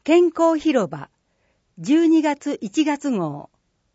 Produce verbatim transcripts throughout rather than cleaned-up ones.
健康広場じゅうにがついちがつ号。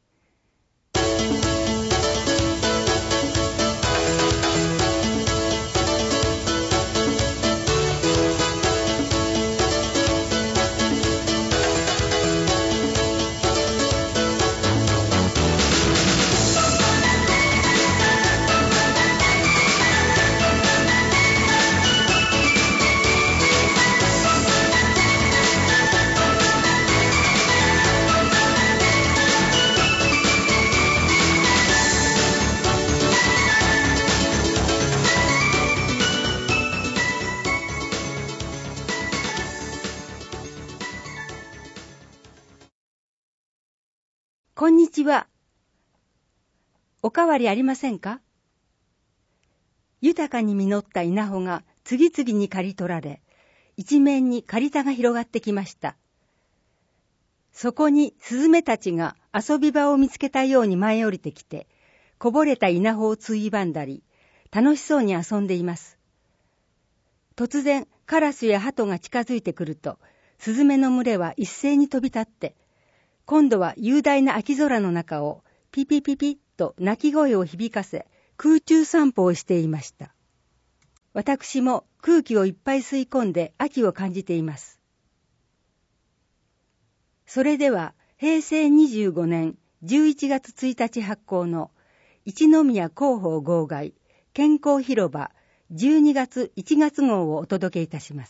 こんにちは。おかわりありませんか？豊かに実った稲穂が次々に刈り取られ、一面に刈り田が広がってきました。そこにスズメたちが遊び場を見つけたように舞い降りてきて、こぼれた稲穂をついばんだり、楽しそうに遊んでいます。突然、カラスや鳩が近づいてくると、スズメの群れは一斉に飛び立って、今度は雄大な秋空の中をピピピピッと鳴き声を響かせ、空中散歩をしていました。私も空気をいっぱい吸い込んで秋を感じています。それではへいせいにじゅうごねんじゅういちがつついたち発行の一宮広報号外健康広場じゅうにがついちがつ号をお届けいたします。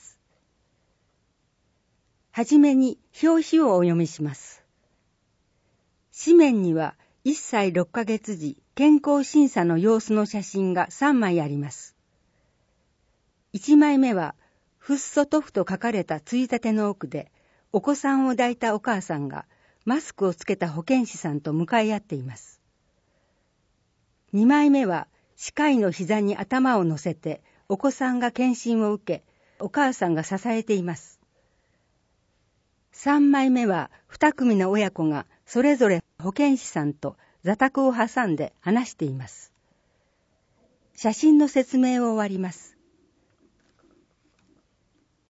はじめに表紙をお読みします。紙面にはいっさいろっかげつ時健康審査の様子の写真がさんまいあります。いちまいめはフッ素塗布と書かれたついたての奥でお子さんを抱いたお母さんがマスクをつけた保健師さんと向かい合っています。にまいめは歯科医の膝に頭を乗せてお子さんが検診を受けお母さんが支えています。さんまいめはに組の親子がそれぞれ保健師さんと座卓を挟んで話しています。写真の説明を終わります。